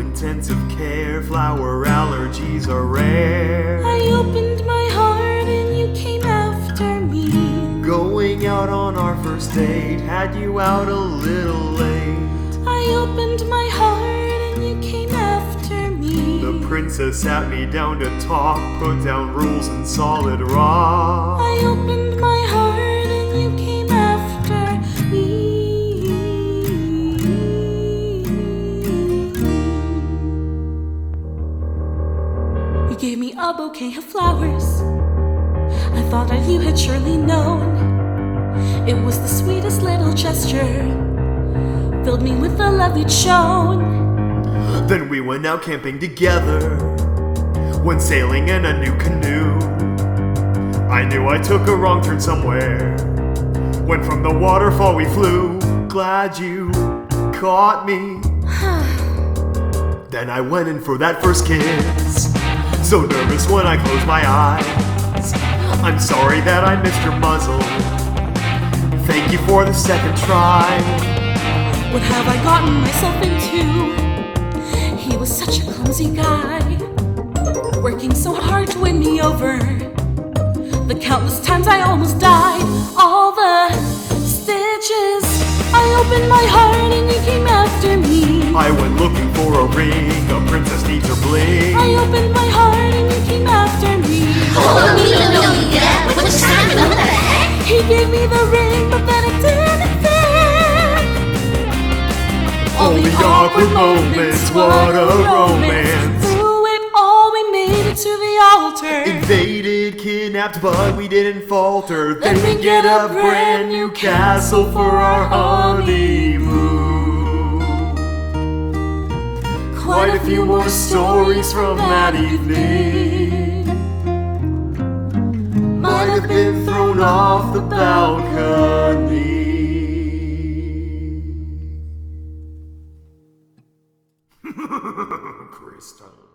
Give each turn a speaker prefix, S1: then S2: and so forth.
S1: intensive care, flower allergies are rare.
S2: I opened my heart and you came after me.
S1: Going out on our first date had you out a little late.
S2: I opened my heart and you came after me.
S1: The princess sat me down to talk, put down rules in solid rock.
S2: I opened my heart and you came after me. You gave me a bouquet of flowers. I thought that you had surely known. It was the sweetest little gesture, filled me with the love you'd shown.
S1: Then we went out camping together, went sailing in a new canoe. I knew I took a wrong turn somewhere, when from the waterfall we flew. Glad you caught me. Then I went in for that first kiss, so nervous when I closed my eyes. I'm sorry that I missed your muzzle. Thank you for the second try.
S2: What have I gotten myself into? He was such a clumsy guy, working so hard to win me over. The countless times I almost died, all the stitches. I opened my heart and you came after me.
S1: I went looking for a ring, a princess needs her bling.
S2: I opened my heart and you came after me. He gave me the ring, but then it didn't fit.
S1: All the awkward moments, what a romance.
S2: Through it all, we made it to the altar.
S1: Invaded, kidnapped, but we didn't falter. Then we get a brand new castle for our honeymoon. Quite a few more stories from that evening. Might have been thrown off the balcony. Crystal.